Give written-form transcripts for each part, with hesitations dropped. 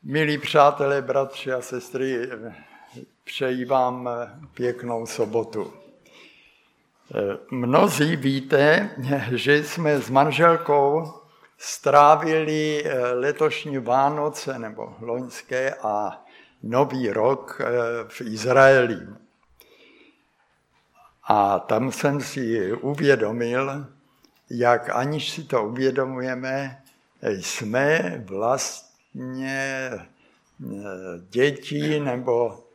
Milí přátelé, bratři a sestry, přeji vám pěknou sobotu. Mnozí víte, že jsme s manželkou strávili letošní Vánoce nebo loňské a Nový rok v Izraeli. A tam jsem si uvědomil, jak aniž si to uvědomujeme, jsme vlastně děti nebo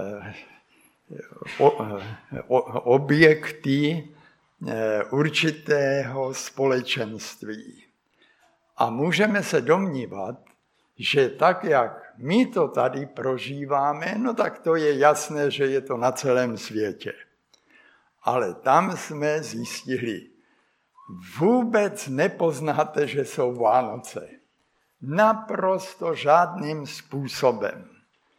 objekty určitého společenství. A můžeme se domnívat, že tak, jak my to tady prožíváme, no tak to je jasné, že je to na celém světě. Ale tam jsme zjistili, vůbec nepoznáte, že jsou Vánoce. Naprosto žádným způsobem.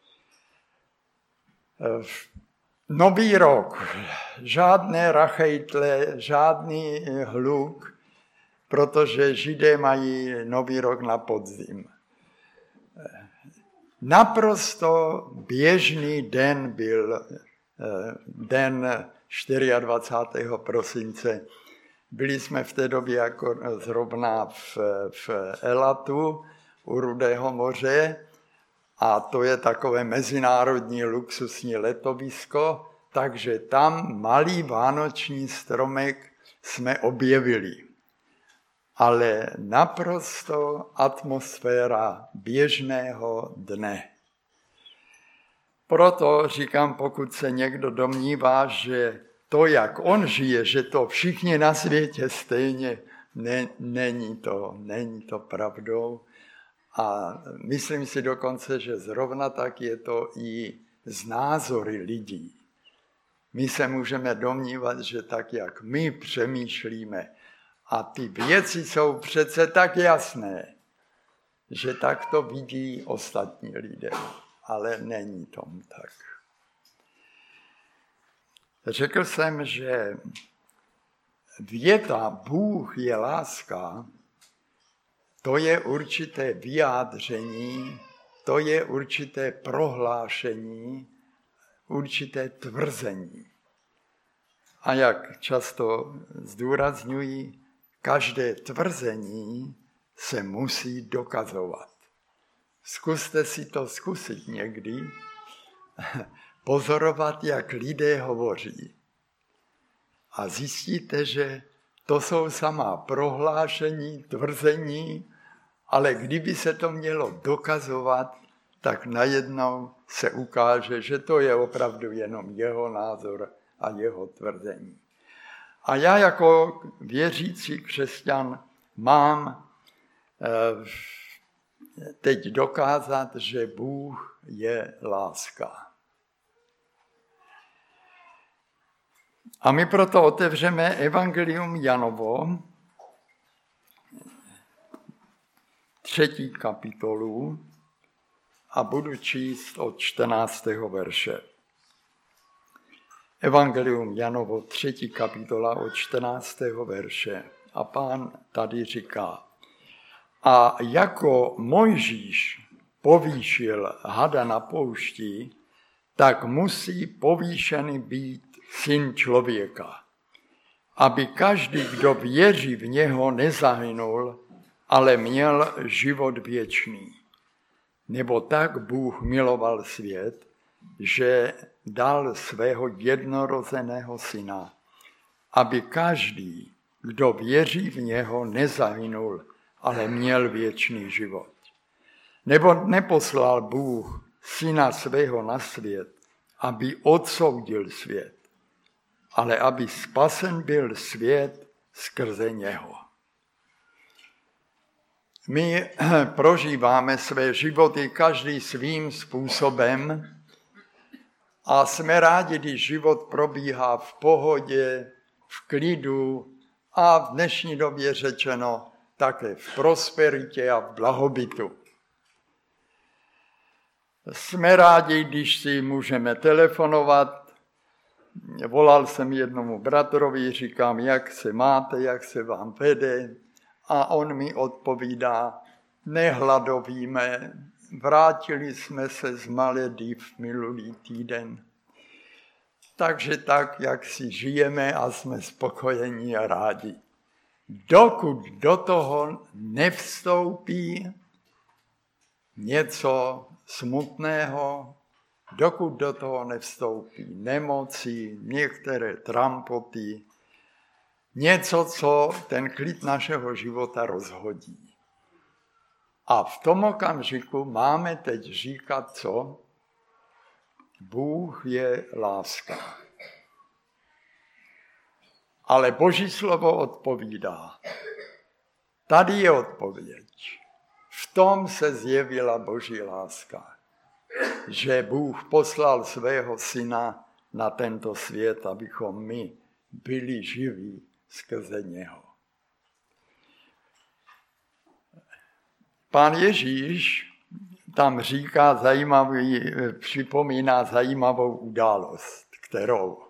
Nový rok, žádné rachejtle, žádný hluk, protože Židé mají Nový rok na podzim. Naprosto běžný den byl den 24. prosince. Byli jsme v té době jako zrovna v Elatu u Rudého moře a to je takové mezinárodní luxusní letovisko, takže tam malý vánoční stromek jsme objevili. Ale naprosto atmosféra běžného dne. Proto říkám, pokud se někdo domnívá, že to, jak on žije, že to všichni na světě stejně, není to pravdou. A myslím si dokonce, že zrovna tak je to i z názory lidí. My se můžeme domnívat, že tak, jak my přemýšlíme, a ty věci jsou přece tak jasné, že tak to vidí ostatní lidé, ale není tomu tak. Řekl jsem, že věta Bůh je láska, to je určité vyjádření, to je určité prohlášení, určité tvrzení. A jak často zdůrazňuji, každé tvrzení se musí dokazovat. Zkuste si to zkusit někdy, pozorovat, jak lidé hovoří. A zjistíte, že to jsou samá prohlášení, tvrzení, ale kdyby se to mělo dokazovat, tak najednou se ukáže, že to je opravdu jenom jeho názor a jeho tvrzení. A já jako věřící křesťan mám teď dokázat, že Bůh je láska. A my proto otevřeme Evangelium Janovo, 3. kapitolu a budu číst od 14. verše. Evangelium Janovo, 3. kapitola od 14. verše. A Pán tady říká: a jako Mojžíš povýšil hada na poušti, tak musí povýšený být Syn člověka, aby každý, kdo věří v něho, nezahynul, ale měl život věčný. Nebo tak Bůh miloval svět, že dal svého jednorozeného syna, aby každý, kdo věří v něho, nezahynul, ale měl věčný život. Nebo neposlal Bůh syna svého na svět, aby odsoudil svět, ale aby spasen byl svět skrze něho. My prožíváme své životy každý svým způsobem a jsme rádi, když život probíhá v pohodě, v klidu a v dnešní době řečeno také v prosperitě a v blahobytu. Jsme rádi, když si můžeme telefonovat. Volal jsem jednomu bratrovi, říkám, jak se máte, jak se vám vede. A on mi odpovídá, nehladovíme, vrátili jsme se z Malediv minulý týden. Takže tak, jak si žijeme a jsme spokojení a rádi. Dokud do toho nevstoupí něco smutného, dokud do toho nevstoupí nemoci, některé trampoty, něco, co ten klid našeho života rozhodí. A v tom okamžiku máme teď říkat, co? Bůh je láska. Ale Boží slovo odpovídá. Tady je odpověď. V tom se zjevila Boží láska. Že Bůh poslal svého syna na tento svět, abychom my byli živí skrze něho. Pán Ježíš tam připomíná zajímavou událost, kterou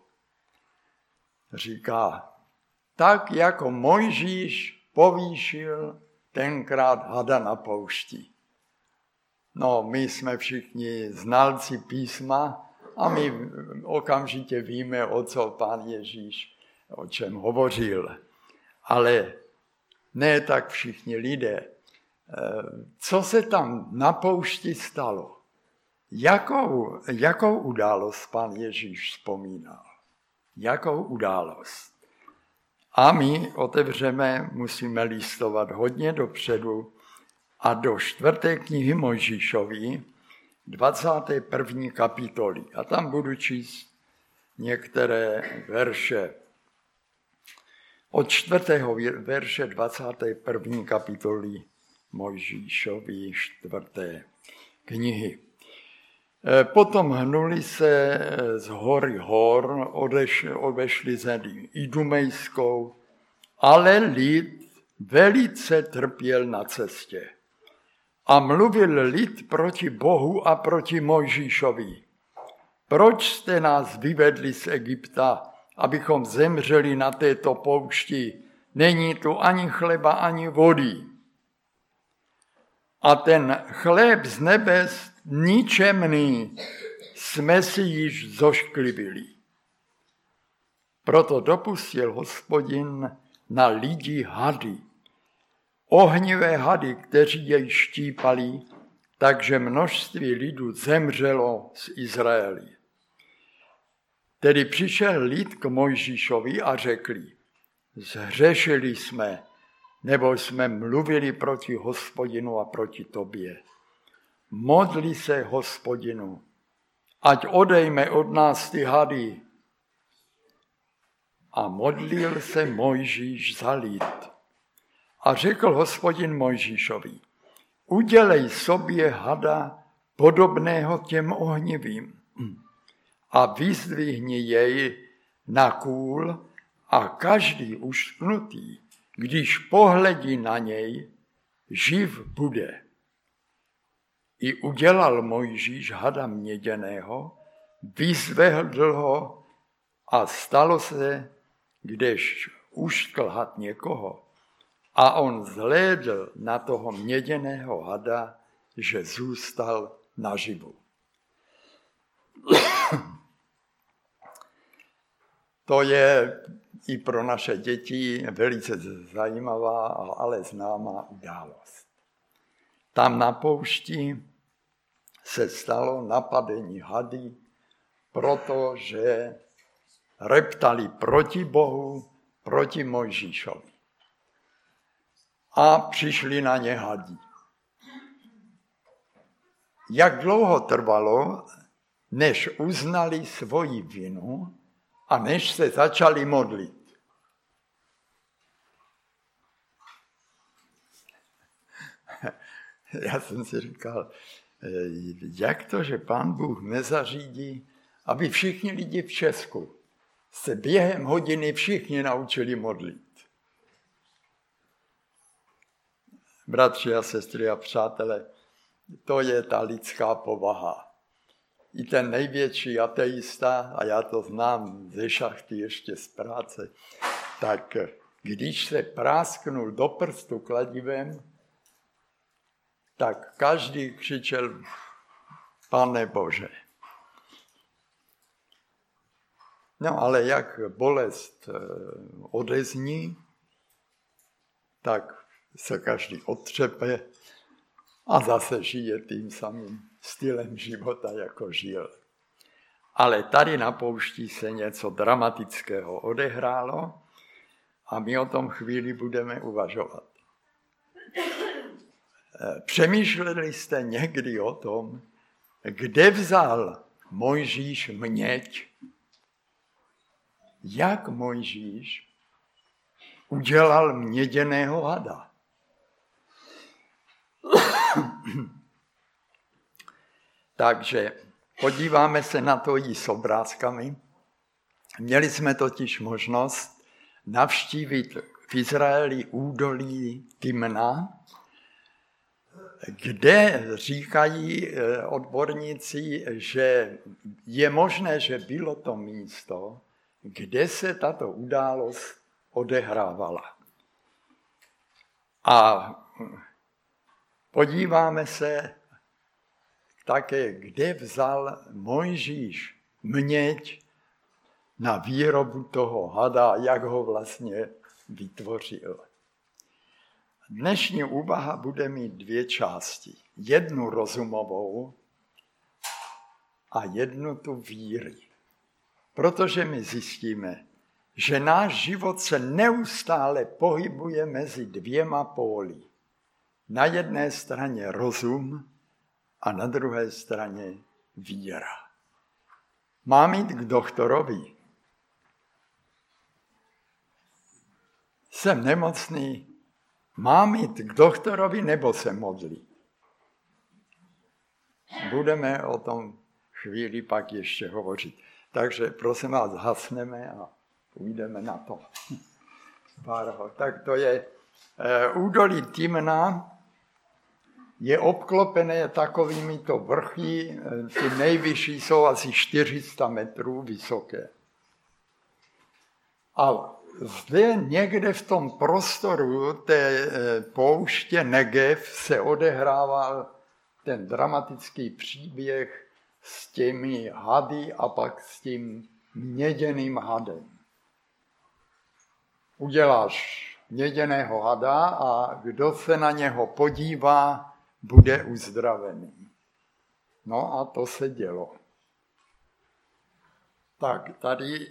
říká, tak jako Mojžíš povýšil tenkrát hada na poušti. No, my jsme všichni znalci písma a my okamžitě víme, o co pán Ježíš, o čem hovořil. Ale ne tak všichni lidé. Co se tam na poušti stalo? Jakou událost pán Ježíš vzpomínal? Jakou událost? A my otevřeme, musíme listovat hodně dopředu a do 4. knihy Mojžíšový, 21. kapitoly. A tam budu číst některé verše. Od 4. verše 21. kapitoly Mojžíšový 4. knihy. Potom hnuli se z hory hor, obešli zemi Idumejskou, ale lid velice trpěl na cestě. A mluvil lid proti Bohu a proti Mojžíšovi. Proč jste nás vyvedli z Egypta, abychom zemřeli na této poušti? Není tu ani chleba, ani vody. A ten chléb z nebes ničemný jsme si již zošklivili. Proto dopustil Hospodin na lidi hady, ohnivé hady, kteří jej štípali, takže množství lidu zemřelo z Izraeli. Tedy přišel lid k Mojžíšovi a řekli, zhřešili jsme, nebo jsme mluvili proti Hospodinu a proti tobě. Modli se Hospodinu, ať odejme od nás ty hady. A modlil se Mojžíš za lid. A řekl Hospodin Mojžíšovi, udělej sobě hada podobného těm ohnivým a vyzdvihni jej na kůl a každý ušknutý, když pohledí na něj, živ bude. I udělal Mojžíš hada měděného, vyzvedl ho a stalo se, když uštkl had někoho a on zhlédl na toho měděného hada, že zůstal naživu. To je i pro naše děti velice zajímavá, ale známá událost. Tam na poušti se stalo napadení hady, protože reptali proti Bohu, proti Mojžíšovi. A přišli na ně hadi. Jak dlouho trvalo, než uznali svoji vinu a než se začali modlit? Já jsem si říkal, jak to, že Pán Bůh nezařídí, aby všichni lidi v Česku se během hodiny všichni naučili modlit. Bratři a sestry a přátelé, to je ta lidská povaha. I ten největší ateista, a já to znám ze šachty ještě z práce, tak když se prásknul do prstu kladivem, tak každý křičel, Pane Bože. No ale jak bolest odezní, tak se každý odtřepe a zase žije tím samým stylem života, jako žil. Ale tady na poušti se něco dramatického odehrálo a my o tom chvíli budeme uvažovat. Přemýšleli jste někdy o tom, kde vzal Mojžíš měď? Jak Mojžíš udělal měděného hada? Takže podíváme se na to i s obrázkami. Měli jsme totiž možnost navštívit v Izraeli údolí Timna, kde říkají odborníci, že je možné, že bylo to místo, kde se tato událost odehrávala. A podíváme se také, kde vzal Mojžíš měď na výrobu toho hada, jak ho vlastně vytvořil. Dnešní úvaha bude mít dvě části. Jednu rozumovou a jednu tu víry. Protože my zjistíme, že náš život se neustále pohybuje mezi dvěma póly. Na jedné straně rozum a na druhé straně víra. Mám jít k doktorovi. Jsem nemocný. Mám jít k doktorovi nebo se modlit? Budeme o tom chvíli pak ještě hovořit. Takže prosím vás, hasneme a půjdeme na to. Tak to je údolí Timna, je obklopené takovýmito vrchy, ty nejvyšší jsou asi 400 metrů vysoké. A zde někde v tom prostoru té pouště Negev se odehrával ten dramatický příběh s těmi hady a pak s tím měděným hadem. Uděláš měděného hada a kdo se na něho podívá, bude uzdravený. No a to se dělo. Tak tady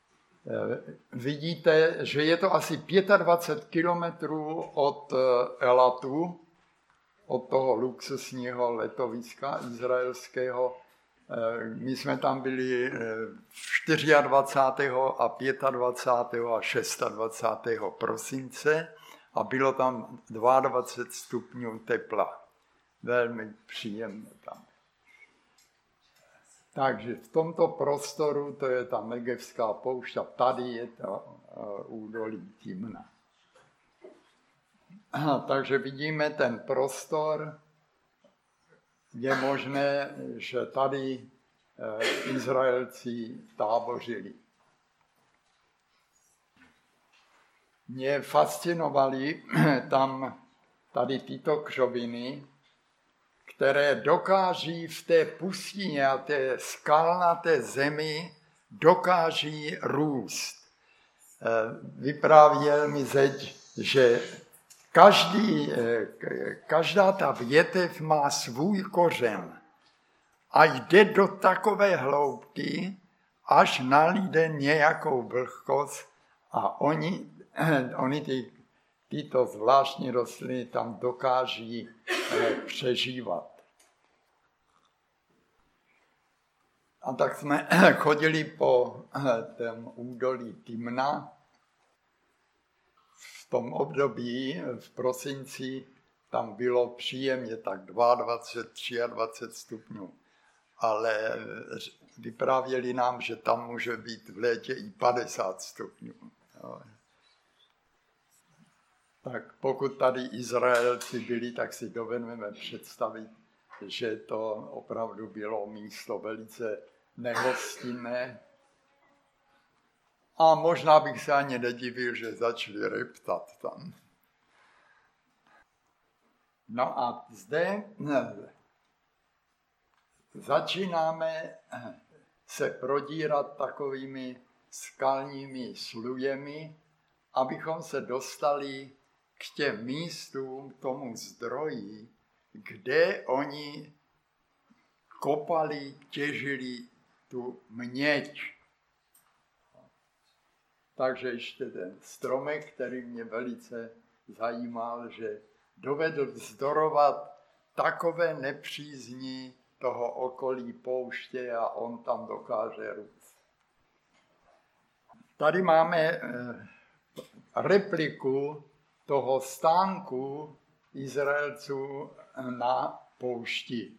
vidíte, že je to asi 25 kilometrů od Elatu, od toho luxusního letoviska izraelského. My jsme tam byli 24. a 25. a 26. prosince a bylo tam 22 stupňů tepla. Velmi příjemné tam. Takže v tomto prostoru, to je ta Negevská poušť a tady je to údolí Timna. Takže vidíme ten prostor. Je možné, že tady Izraelci tábořili. Mě fascinovaly tam tady tyto křoviny, které dokáží v té pustině a té skalnaté zemi dokáží růst. Vyprávěl mi zeď, že každá ta větev má svůj kořen a jde do takové hloubky, až nalíde nějakou vlhkost a oni tyto zvláštní rostliny tam dokáží přežívat. A tak jsme chodili po tom údolí Timna. V tom období, v prosinci, tam bylo příjemně tak 22, 23 stupňů. Ale vyprávěli nám, že tam může být v létě i 50 stupňů. Tak pokud tady Izraelci byli, tak si dovedeme představit, že to opravdu bylo místo velice nehostinné. A možná bych se ani nedivil, že začali reptat tam. No a zde začínáme se prodírat takovými skalními slujemi, abychom se dostali k těm místům, k tomu zdroji, kde oni kopali, těžili tu měď. Takže ještě ten stromek, který mě velice zajímal, že dovedl vzdorovat takové nepřízni toho okolí pouště a on tam dokáže růst. Tady máme repliku toho stánku Izraelců na poušti.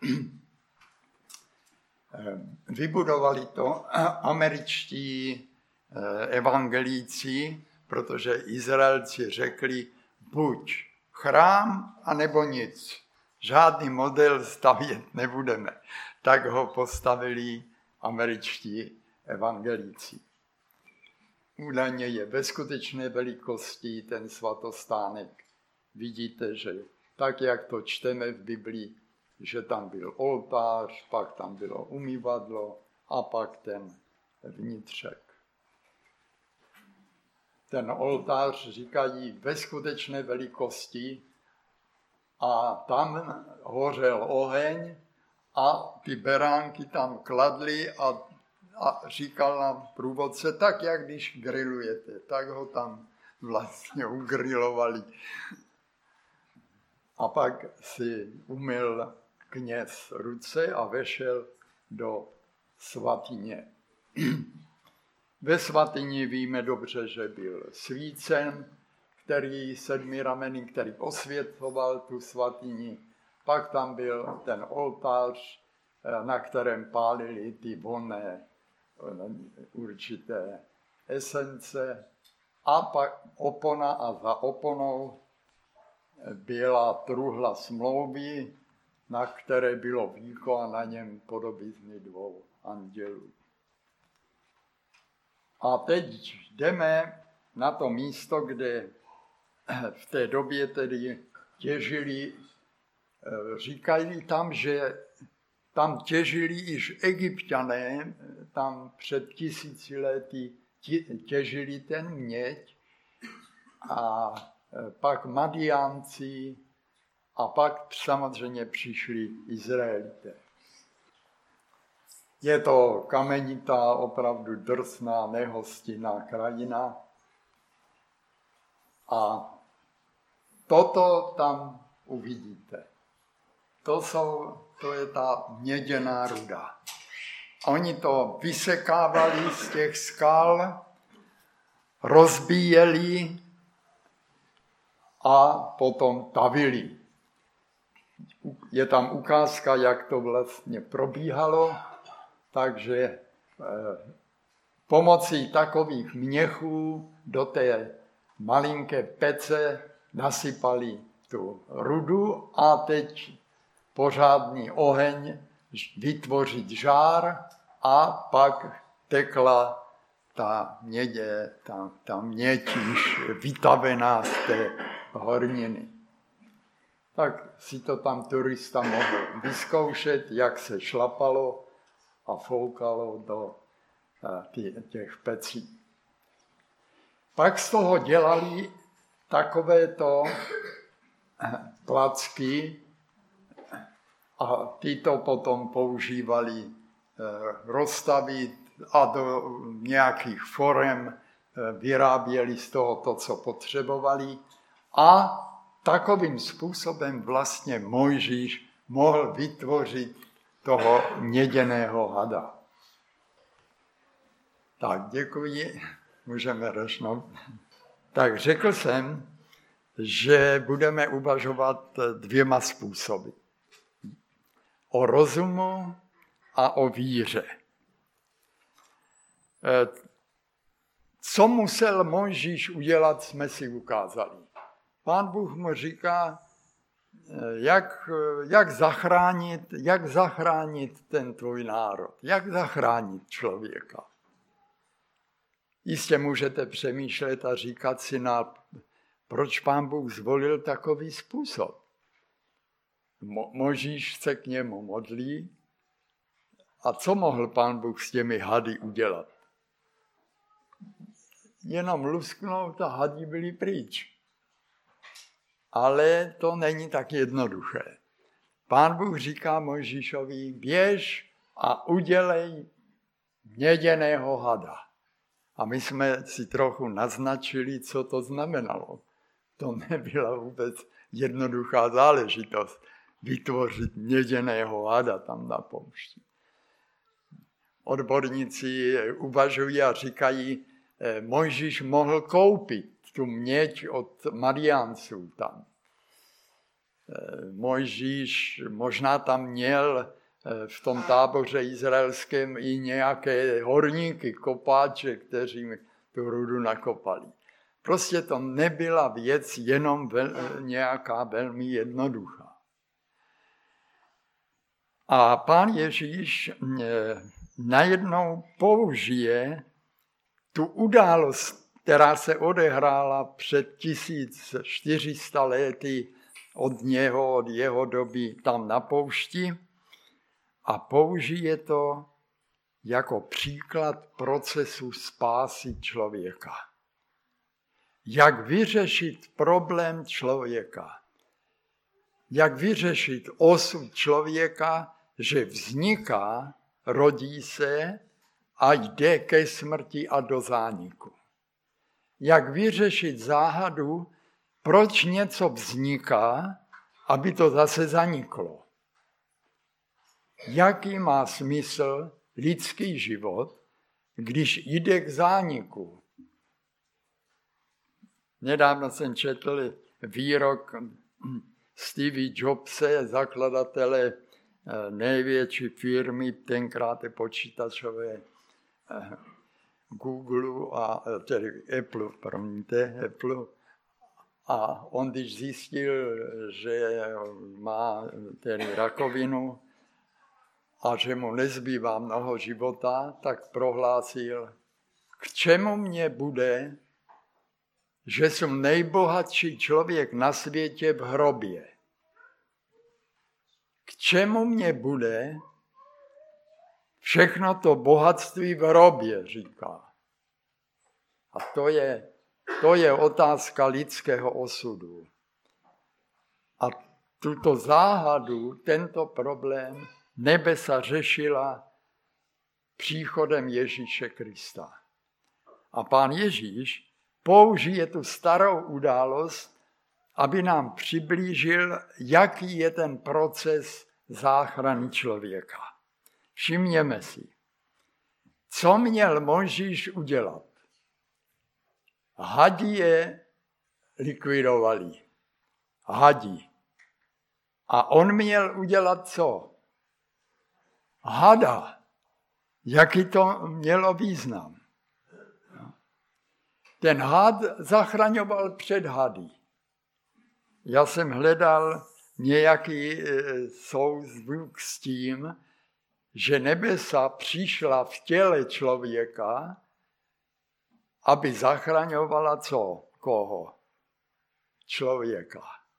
Vybudovali to američtí evangelíci, protože Izraelci řekli buď chrám, anebo nic. Žádný model stavět nebudeme. Tak ho postavili američtí evangelíci. Údajně je ve skutečné velikosti ten svatostánek. Vidíte, že tak, jak to čteme v Biblii, že tam byl oltář, pak tam bylo umyvadlo a pak ten vnitřek. Ten oltář říkají ve skutečné velikosti a tam hořel oheň a ty beránky tam kladly a říkal nám průvodce, tak jak když grillujete, tak ho tam vlastně ugrilovali. A pak si umyl kněz ruce a vešel do svatyně. Ve svatyni víme dobře, že byl svícen, který sedmiramenný, který osvětloval tu svatyni. Pak tam byl ten oltář, na kterém pálili ty vonné určité esence. A pak opona a za oponou byla truhla smlouvy, na které bylo víko a na něm podobizny dvou andělů. A teď jdeme na to místo, kde v té době tedy těžili, říkají tam, že tam těžili již Egypťané, tam před 1000 lety těžili ten měď a pak Madiánci a pak samozřejmě přišli Izraelité. Je to kamenitá, opravdu drsná, nehostinná krajina. A toto tam uvidíte. To je ta měděná ruda. Oni to vysekávali z těch skal, rozbíjeli a potom tavili. Je tam ukázka, jak to vlastně probíhalo. Takže pomocí takových měchů do té malinké pece nasypali tu rudu a teď pořádný oheň vytvořit žár a pak tekla ta měď již vytavená z té horniny. Tak si to tam turista mohl vyzkoušet, jak se šlapalo a foukalo do těch pecí. Pak z toho dělali takovéto placky a ty to potom používali rozstavit a do nějakých forem vyráběli z toho to, co potřebovali a takovým způsobem vlastně Mojžíš mohl vytvořit toho měděného hada. Tak, děkuji. Můžeme rošnout. Tak řekl jsem, že budeme uvažovat 2 způsoby. O rozumu a o víře. Co musel Mojžíš udělat, jsme si ukázali. Pán Bůh mu říká, jak zachránit ten tvůj národ, jak zachránit člověka. Jistě můžete přemýšlet a říkat si, proč Pán Bůh zvolil takový způsob. Mojžíš se k němu modlí. A co mohl Pán Bůh s těmi hady udělat? Jenom lusknout a hadi byli pryč. Ale to není tak jednoduché. Pán Bůh říká Mojžíšovi, běž a udělej měděného hada. A my jsme si trochu naznačili, co to znamenalo. To nebyla vůbec jednoduchá záležitost vytvořit měděného hada tam na poušti. Odborníci uvažují a říkají, Mojžíš mohl koupit tu měď od Madiánců tam. Mojžíš možná tam měl v tom táboře izraelském i nějaké horníky, kopáče, kteří tu rudu nakopali. Prostě to nebyla věc jenom nějaká velmi jednoduchá. A Pán Ježíš najednou použije tu událost, která se odehrála před 1400 lety od něho, od jeho doby tam na poušti a použije to jako příklad procesu spásy člověka. Jak vyřešit problém člověka. Jak vyřešit osud člověka, že vzniká, rodí se a jde ke smrti a do zániku. Jak vyřešit záhadu, proč něco vzniká, aby to zase zaniklo. Jaký má smysl lidský život, když jde k zániku. Nedávno jsem četl výrok Stevie Jobse, zakladatele největší firmy, tenkrát počítačové Google a tedy Apple. A on, když zjistil, že má tedy rakovinu a že mu nezbývá mnoho života, tak prohlásil, k čemu mě bude, že jsem nejbohatší člověk na světě v hrobě. K čemu mě bude všechno to bohatství v hrobě, říká. A to je otázka lidského osudu. A tuto záhadu, tento problém nebesa řešila příchodem Ježíše Krista. A Pán Ježíš použije tu starou událost, aby nám přiblížil, jaký je ten proces záchrany člověka. Všimněme si, co měl Mojžíš udělat. Hadi je likvidovali. Hadi. A on měl udělat co? Hada. Jaký to mělo význam? Ten had zachraňoval před hady. Já jsem hledal nějaký souzvuk s tím, že nebesa přišla v těle člověka, aby zachraňovala co? Koho? Člověka.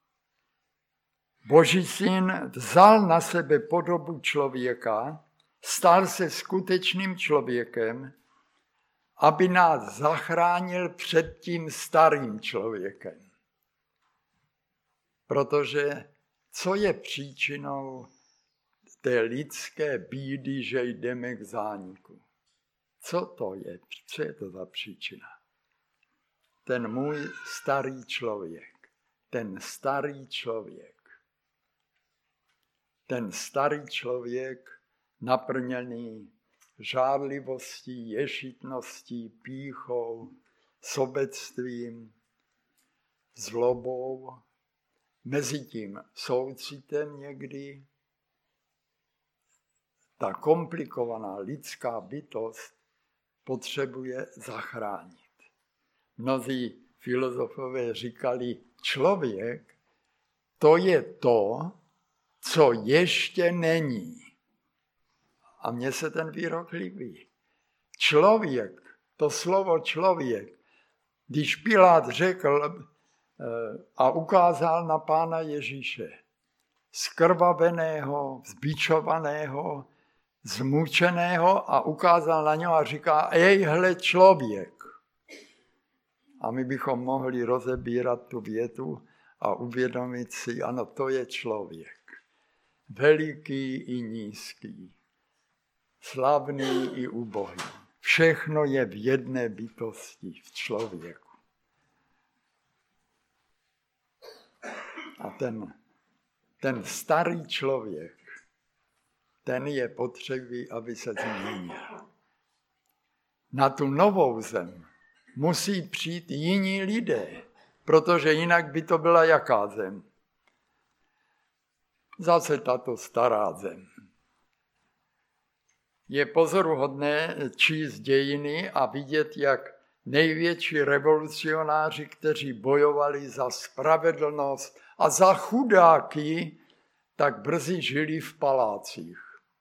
Boží syn vzal na sebe podobu člověka, stal se skutečným člověkem, aby nás zachránil před tím starým člověkem. Protože co je příčinou té lidské bídy, že jdeme k zániku? Co to je? Co je to za příčina? Ten můj starý člověk. Ten starý člověk. Ten starý člověk naplněný žárlivostí, ješitností, pýchou, sobectvím, zlobou, mezi tím soucitem někdy. Ta komplikovaná lidská bytost potřebuje zachránit. Mnozí filozofové říkali, člověk to je to, co ještě není. A mně se ten výrok líbí. Člověk, to slovo člověk, když Pilát řekl a ukázal na Pána Ježíše, skrvaveného, zbičovaného, zmučeného a ukázal na něho a říká, ejhle člověk. A my bychom mohli rozebírat tu větu a uvědomit si, ano, to je člověk. Veliký i nízký, slavný i ubohý. Všechno je v jedné bytosti, v člověku. A ten starý člověk, ten je potřebný, aby se změnil. Na tu novou zem musí přijít jiní lidé, protože jinak by to byla jaká zem? Zase tato stará zem. Je pozoruhodné číst dějiny a vidět, jak největší revolucionáři, kteří bojovali za spravedlnost a za chudáky, tak brzy žili v palácích.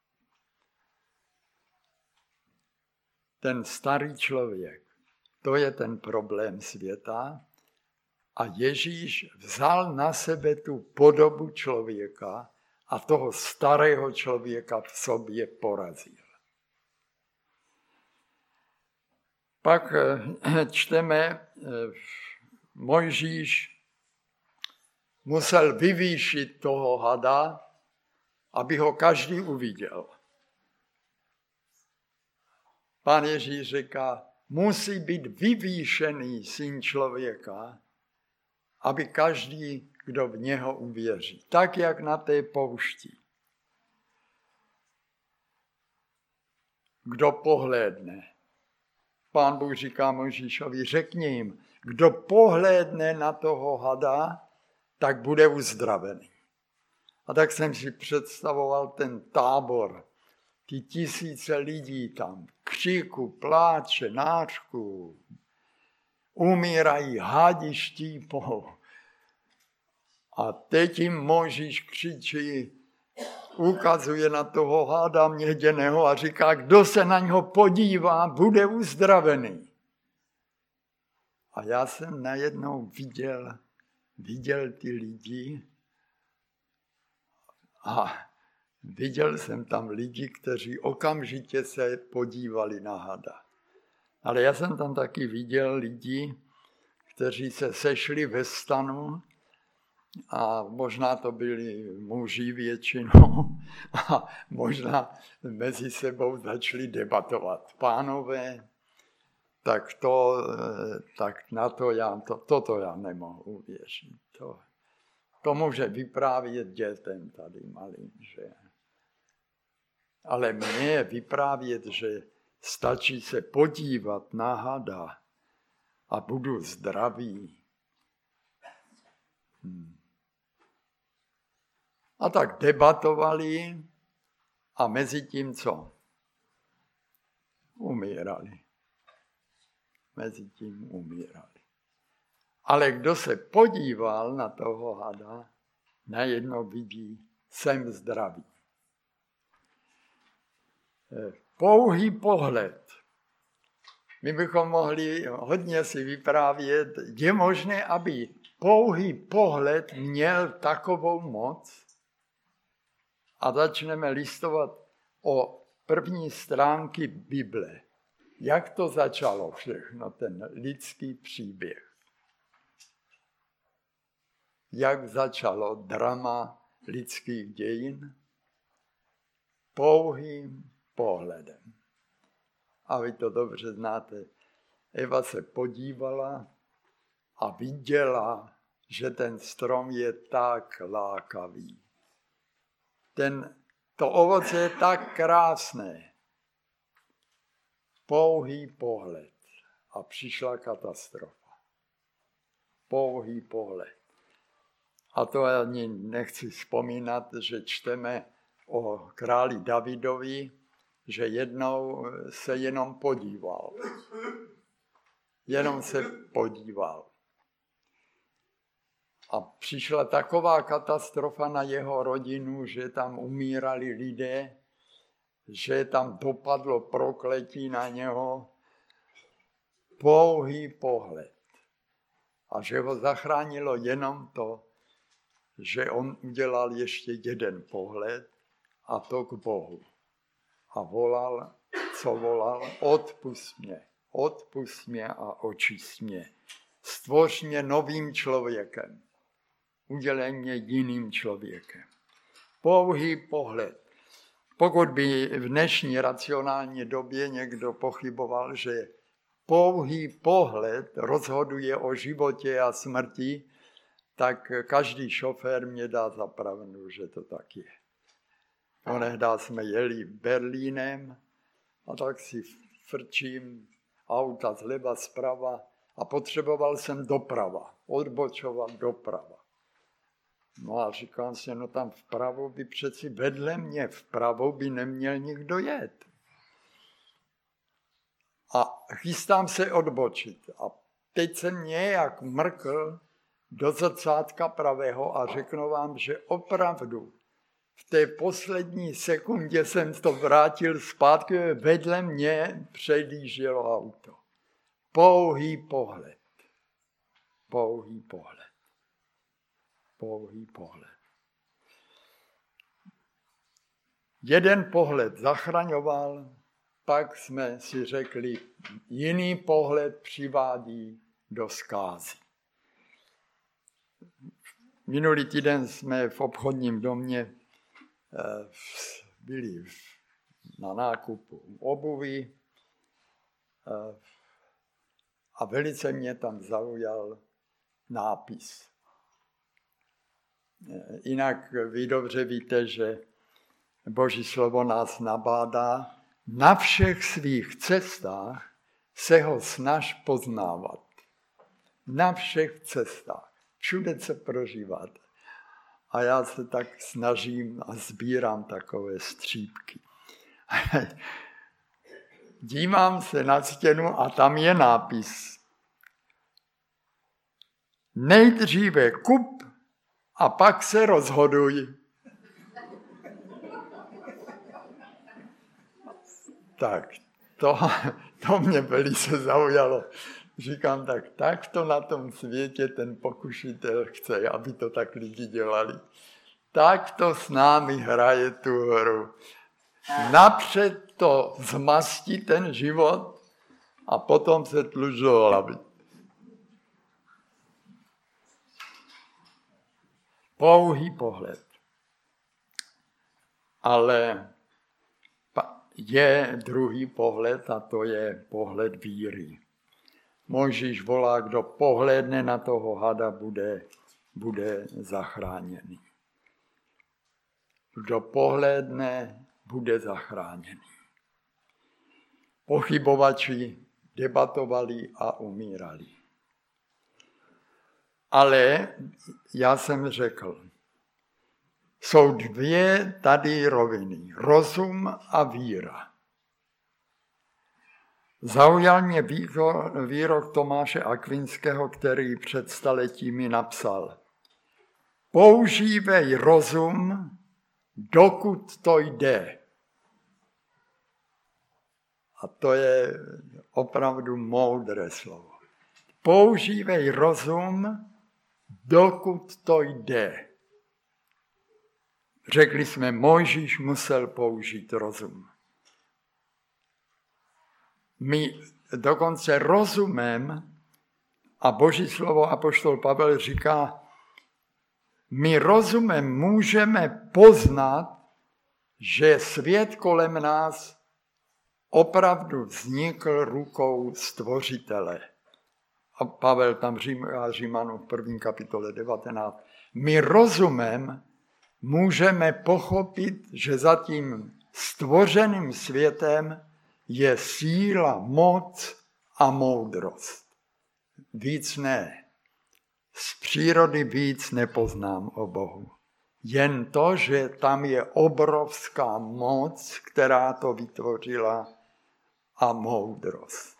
Ten starý člověk, to je ten problém světa a Ježíš vzal na sebe tu podobu člověka a toho starého člověka v sobě porazil. Pak čteme, Mojžíš musel vyvýšit toho hada, aby ho každý uviděl. Pán Ježíš říká, musí být vyvýšený syn člověka, aby každý, kdo v něho uvěří. Tak, jak na té poušti. Kdo pohlédne. Pán Bůh říká Mojžíšovi, řekni jim, kdo pohlédne na toho hada, tak bude uzdravený. A tak jsem si představoval ten tábor, ty tisíce lidí tam, křiku, pláče, nářku, umírají, hadi štípou. A teď jim Mojžíš křičí, ukazuje na toho hada měděného a říká, kdo se na něho podívá, bude uzdravený. A já jsem najednou viděl ty lidi a viděl jsem tam lidi, kteří okamžitě se podívali na hada. Ale já jsem tam taky viděl lidi, kteří se sešli ve stanu a možná to byli muži většinou a možná mezi sebou začali debatovat. Pánové, tak na to toto já nemohu uvěřit. To může vyprávět dětem tady malým, že? Ale mně vyprávět, že stačí se podívat na hada a budu zdravý. A tak debatovali a mezi tím co? Umírali. Mezi tím umírali. Ale kdo se podíval na toho hada, najednou vidí, jsem zdravý. Pouhý pohled. My bychom mohli hodně si vyprávět, je možné, aby pouhý pohled měl takovou moc. A začneme listovat o první stránky Bible. Jak to začalo všechno, ten lidský příběh. Jak začalo drama lidských dějin? Pouhým pohledem. A vy to dobře znáte. Eva se podívala a viděla, že ten strom je tak lákavý. To ovoce je tak krásné. Pouhý pohled. A přišla katastrofa. Pouhý pohled. A to ani nechci vzpomínat, že čteme o králi Davidovi, že jednou se jenom podíval. Jenom se podíval. A přišla taková katastrofa na jeho rodinu, že tam umírali lidé, že tam dopadlo prokletí na něho. Pouhý pohled. A že ho zachránilo jenom to, že on udělal ještě jeden pohled, a to k Bohu. A volal, co volal, odpusť mě a očist mě. Stvoř mě novým člověkem. Udělej mě jiným člověkem. Pouhý pohled. Pokud by v dnešní racionální době někdo pochyboval, že pouhý pohled rozhoduje o životě a smrti, tak každý šofér mě dá za pravdu, že to tak je. Onehdá jsme jeli Berlínem a tak si frčím auta zleva, zprava a potřeboval jsem doprava, odbočovat doprava. No a říkám si, no tam vpravo by přeci vedle mě vpravo by neměl nikdo jet. A chystám se odbočit. A teď jsem nějak mrkl do zrcátka pravého a řeknu vám, že opravdu v té poslední sekundě jsem to vrátil zpátky, vedle mě předjíždělo auto. Pouhý pohled. Pouhý pohled. Pouhý pohled. Jeden pohled zachraňoval, pak jsme si řekli, jiný pohled přivádí do zkázy. Minulý týden jsme v obchodním domě byli na nákupu obuvi a velice mě tam zaujal nápis. Jinak vy dobře víte, že Boží slovo nás nabádá, na všech svých cestách se ho snaž poznávat. Na všech cestách. Všude, co prožíváte. A já se tak snažím a sbírám takové střípky. Dívám se na stěnu a tam je nápis. Nejdříve kup a pak se rozhoduj. Tak, to mě velice zaujalo. Říkám, tak to na tom světě ten pokušitel chce, aby to tak lidi dělali. Tak to s námi hraje tu hru. Napřed to zmastí ten život a potom se tluč do hlavy. Pouhý pohled. Ale je druhý pohled a to je pohled víry. Mojžíš volá, kdo pohlédne na toho hada, bude zachráněný. Kdo pohlédne, bude zachráněný. Pochybovači debatovali a umírali. Ale já jsem řekl, jsou dvě tady roviny, rozum a víra. Zaujal mě výrok Tomáše Akvinského, který před staletími napsal. Používej rozum, dokud to jde. A to je opravdu moudré slovo. Používej rozum, dokud to jde. Řekli jsme, Mojžíš musel použít rozum. My dokonce rozumem, a Boží slovo apoštol Pavel říká, my rozumem můžeme poznat, že svět kolem nás opravdu vznikl rukou Stvořitele. A Pavel tam říká Římanům v 1. kapitole 19. My rozumem můžeme pochopit, že za tím stvořeným světem je síla, moc a moudrost. Víc ne. Z přírody víc nepoznám o Bohu. Jen to, že tam je obrovská moc, která to vytvořila, a moudrost.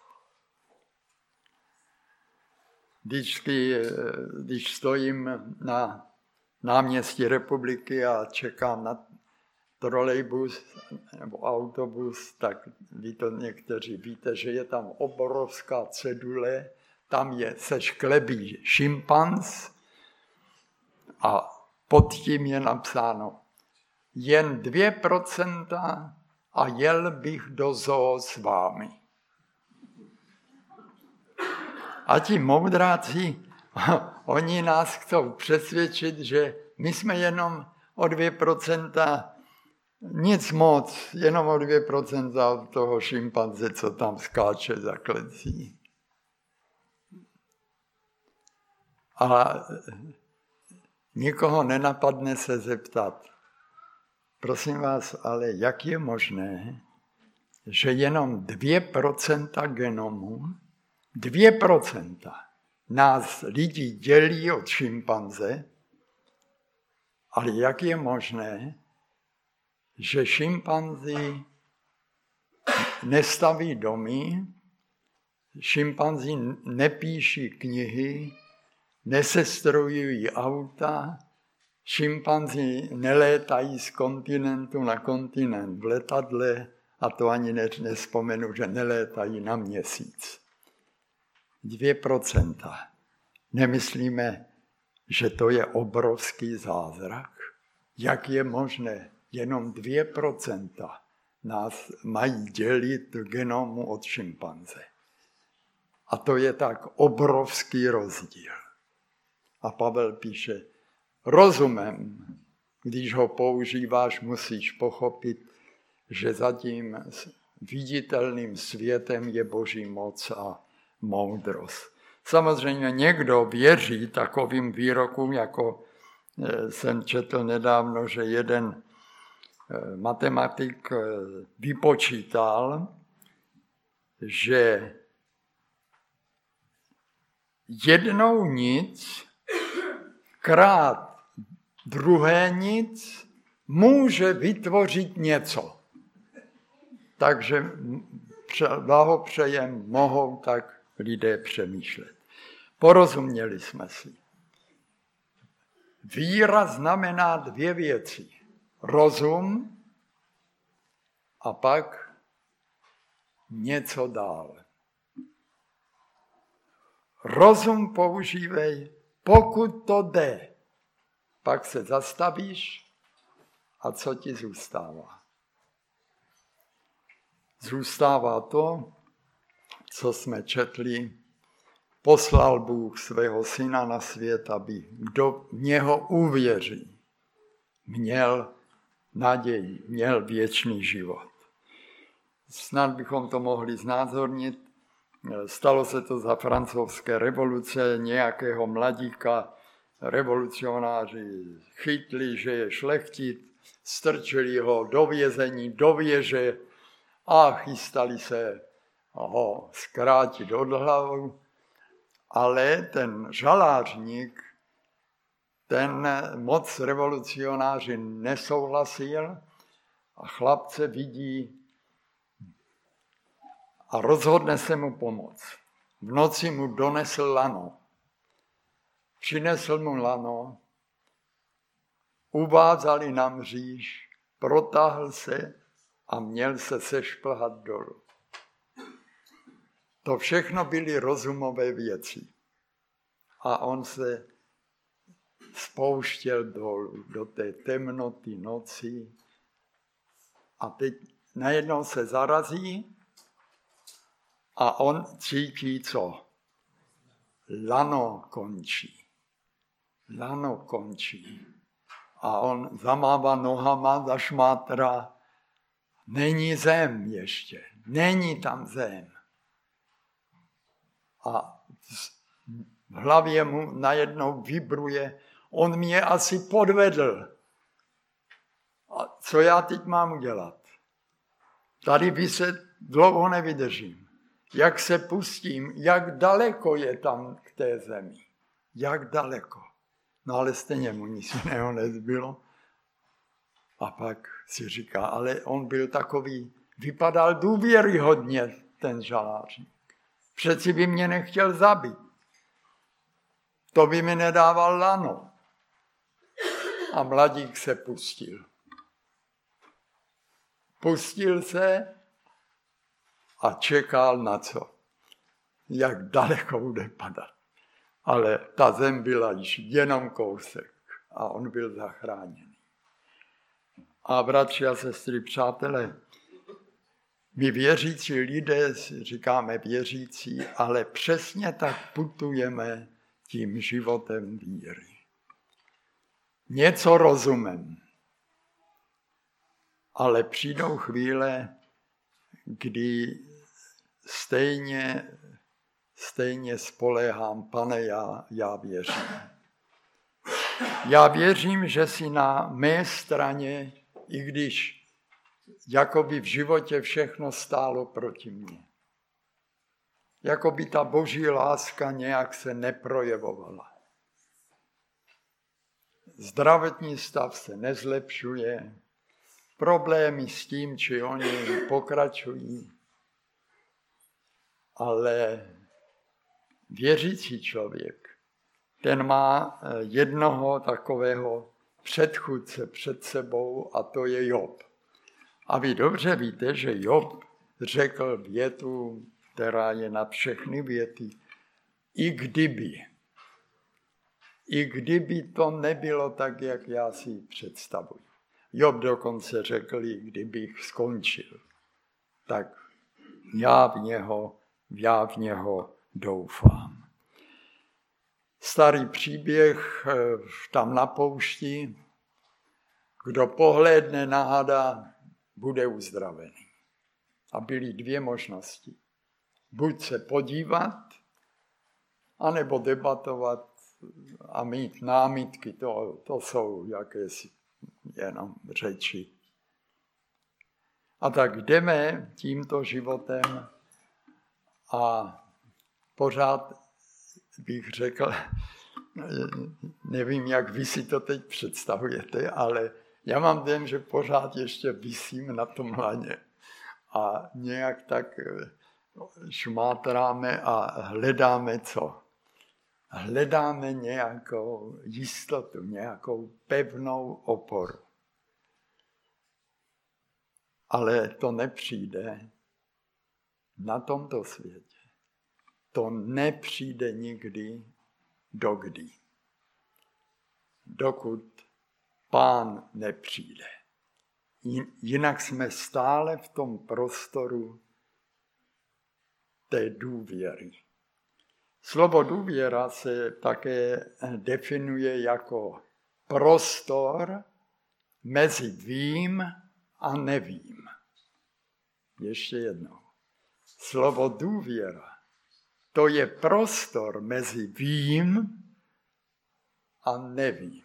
Když stojím na náměstí Republiky a čekám na trolejbus nebo autobus, tak vy to někteří víte, že je tam obrovská cedule, tam se šklebí šimpanz a pod tím je napsáno jen 2% a jel bych do zoo s vámi. A ti moudráci, oni nás chcou přesvědčit, že my jsme jenom o 2%, nic moc, jenom o 2% od toho šimpanze, co tam skáče za klecí. A nikoho nenapadne se zeptat, prosím vás, ale jak je možné, že jenom 2% genomu, 2% nás lidi dělí od šimpanze, ale jak je možné, že šimpanzi nestaví domy, šimpanzi nepíší knihy, nesestrojují auta, šimpanzi nelétají z kontinentu na kontinent v letadle, a to ani nespomenu, že nelétají na Měsíc. 2%. Nemyslíme, že to je obrovský zázrak? Jak je možné, jenom 2% nás mají dělit genomu od šimpanze? A to je tak obrovský rozdíl. A Pavel píše, rozumem, když ho používáš, musíš pochopit, že za tím viditelným světem je Boží moc a moudrost. Samozřejmě někdo věří takovým výrokům, jako jsem četl nedávno, že jeden matematik vypočítal, že jednou nic krát druhé nic může vytvořit něco. Takže blahopřejem, mohou tak lidé přemýšlet. Porozuměli jsme si. Víra znamená 2 věci. Rozum a pak něco dál. Rozum používej, pokud to jde. Pak se zastavíš a co ti zůstává? Zůstává to, co jsme četli, poslal Bůh svého syna na svět, aby kdo v něho uvěří, měl naději, měl věčný život. Snad bychom to mohli znázornit. Stalo se to za francouzské revoluce, nějakého mladíka revolucionáři chytli, že je šlechtit, strčili ho do vězení, do věže a chystali se ho zkrátit od hlavu. Ale ten žalářník, ten moc revolucionáři nesouhlasil a chlapce vidí a rozhodne se mu pomoct. V noci mu donesl lano. Přinesl mu lano, uvázali na mříž, protáhl se a měl se sešplhat dolů. To všechno byly rozumové věci. A on se spouštěl dolů do té temnoty noci a teď najednou se zarazí a on cítí co? Lano končí. Lano končí. A on zamává nohama, zašmátrá. Není zem ještě. Není tam zem. A v hlavě mu najednou vibruje, on mě asi podvedl. A co já teď mám udělat? Tady vyset dlouho nevydržím. Jak se pustím, jak daleko je tam k té zemi. Jak daleko. No ale stejně mu nic jiného nezbylo. A pak si říká, ale on byl takový, vypadal důvěryhodně ten žalářník. Přeci by mě nechtěl zabít. To by mi nedával lano. A mladík se pustil. Pustil se a čekal na co? Jak daleko bude padat. Ale ta zem byla již jenom kousek. a on byl zachráněný. A bratři a sestry, přátelé, my věřící lidé říkáme věřící, ale přesně tak putujeme tím životem víry. Něco rozumím, ale přijdou chvíle, kdy stejně spoléhám, Pane, já věřím. Já věřím, že jsi na mé straně, i když jakoby v životě všechno stálo proti mně. Jakoby ta boží láska nějak se neprojevovala. Zdravotní stav se nezlepšuje, problémy s tím, či oni pokračují, ale věřící člověk, ten má jednoho takového předchůdce před sebou a to je Job. A vy dobře víte, že Job řekl větu, která je nad všechny věty, i kdyby to nebylo tak, jak já si ji představuji. Job dokonce řekl, i kdybych skončil, tak já v něho doufám. Starý příběh tam na poušti, kdo pohlédne na hada, bude uzdravený. A byly dvě možnosti. Buď se podívat, anebo debatovat a mít námitky, to jsou jakési jenom řeči. A tak jdeme tímto životem a pořád bych řekl, nevím, jak vy si to teď představujete, ale já mám den, že pořád ještě visím na tom laně a nějak tak šmátráme a hledáme co? Hledáme nějakou jistotu, nějakou pevnou oporu. Ale to nepřijde na tomto světě. To nepřijde nikdy dokdy. Dokud Pán nepřijde. Jinak jsme stále v tom prostoru té důvěry. Slovo důvěra se také definuje jako prostor mezi vím a nevím. Ještě jednou. Slovo důvěra, to je prostor mezi vím a nevím.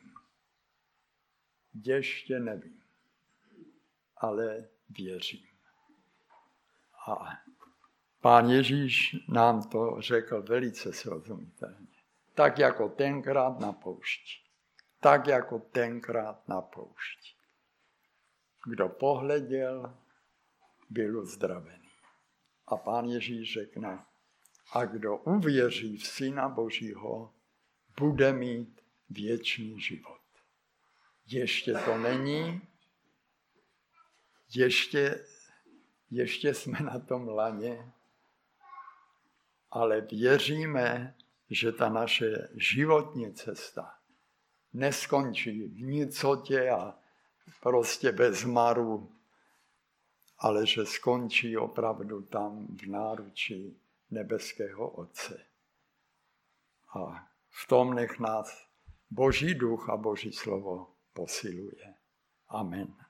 Ještě nevím, ale věřím. A Pán Ježíš nám to řekl velice srozumitelně. Tak jako tenkrát na poušti. Tak jako tenkrát na poušti. Kdo pohleděl, byl uzdravený. A Pán Ježíš řekne, a kdo uvěří v Syna Božího, bude mít věčný život. Ještě to není, ještě jsme na tom laně, ale věříme, že ta naše životní cesta neskončí v nicotě a prostě bez maru, ale že skončí opravdu tam v náručí nebeského Otce. A v tom nech nás Boží duch a Boží slovo posiluje. Amen.